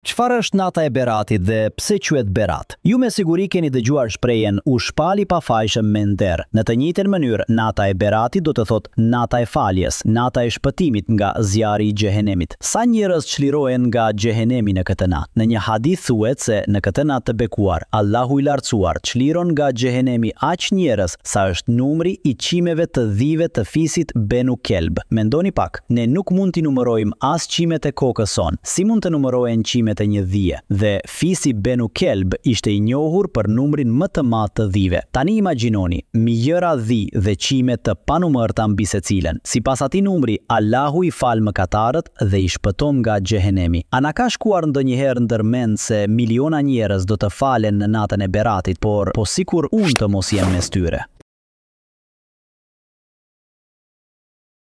Çfarë është nata e Beratit dhe pse quhet Berat? Ju me siguri keni dëgjuar shprehjen u shpali pa fajshëm me nder. Në të njëjtën mënyrë, nata e Beratit do të thotë nata e faljes, nata e shpëtimit nga zjarri i xhehenemit. Sa njerëz çlirohen nga xhehenemi në këtë natë? Në një hadith thuhet se në këtë natë të bekuar, Allahu i lartësuar çliron nga xhehenemi aq njerëz sa është numri i çimeve të dhive të fisit Benu Kelb. Mendoni pak, ne nuk mund t'i numërojmë as çimet e kokës son. Si mund të numërohen çimet e një dhije? Dhe fisi Benu Kelb ishte i njohur për numrin më të madh të dhive. Tani imagjinoni, mijëra dhi dhe çime të panumërta mbi secilën. Sipas atij numri, Allahu i fal mëkatarët dhe i shpëton nga xhehenemi. A na ka shkuar ndonjëherë ndërmend se miliona njerëz do të falen në natën e Beratit, por sikur unë të mos jem mes tyre?